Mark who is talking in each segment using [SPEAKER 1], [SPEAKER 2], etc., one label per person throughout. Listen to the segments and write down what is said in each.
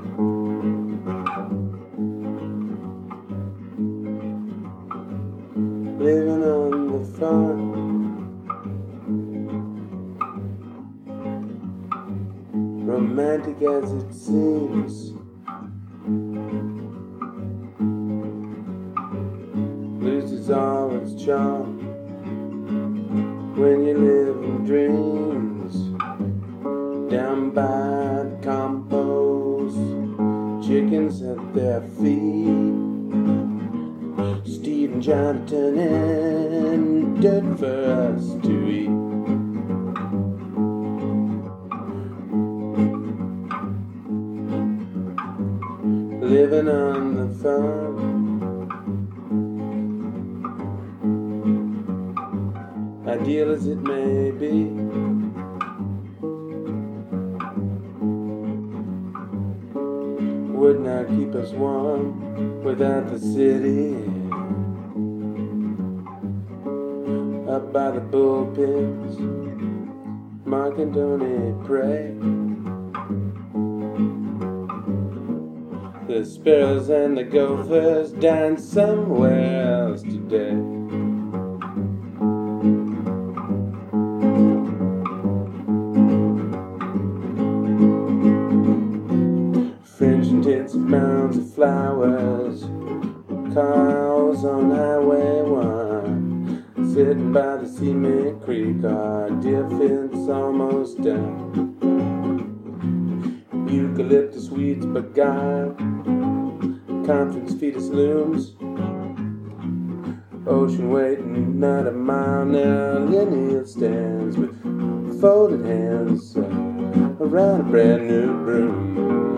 [SPEAKER 1] Living on the farm, romantic as it seems, loses all its charm when you live in dreams. Down by the compost, chickens at their feet, Steve and Jonathan and dirt for us to eat. Living on the farm, ideal as it may be, would not keep us warm without the city. Up by the bullpens, Mark and Tony pray. The sparrows and the gophers dine somewhere else today. French intensive mounds of flowers, cows on Highway 1, sitting by the cement creek, our deer fence almost done. Eucalyptus weeds beguile, conference fetus looms, ocean waiting not a mile now. Lineal stands with folded hands around a brand new broom.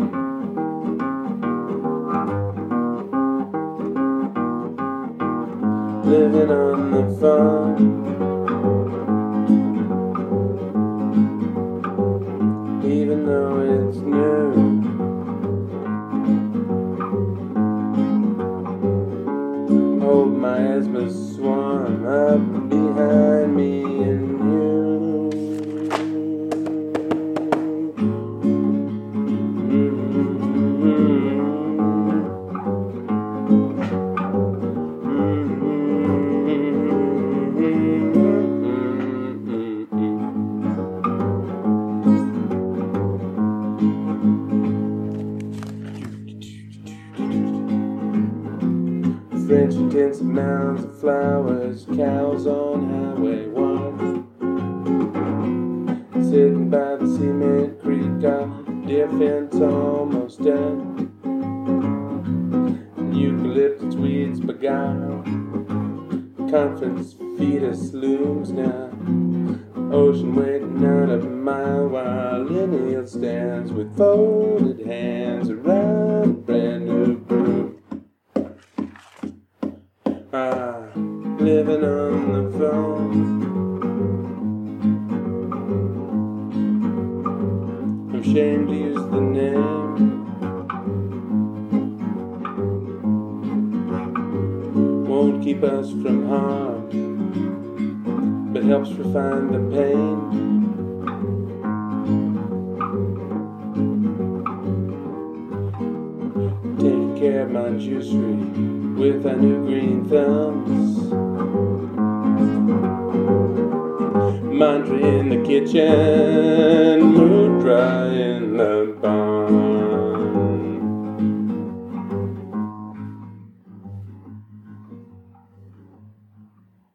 [SPEAKER 1] Living on the farm, even though it's new. Hold my asthma swarm up behind me and you. French intensive mounds of flowers, cows on Highway 1, sitting by the cement creek, our deer fence almost done. Eucalyptus weeds beguile, conference fetus looms now. Ocean waiting out a mile while lineal stands with folded hands around a brand new broom. Living on the phone, I'm ashamed to use the name, won't keep us from harm, but helps refine the pain. Taking care of my juicery with our new green thumbs. Laundry in the kitchen, mood dry in the barn.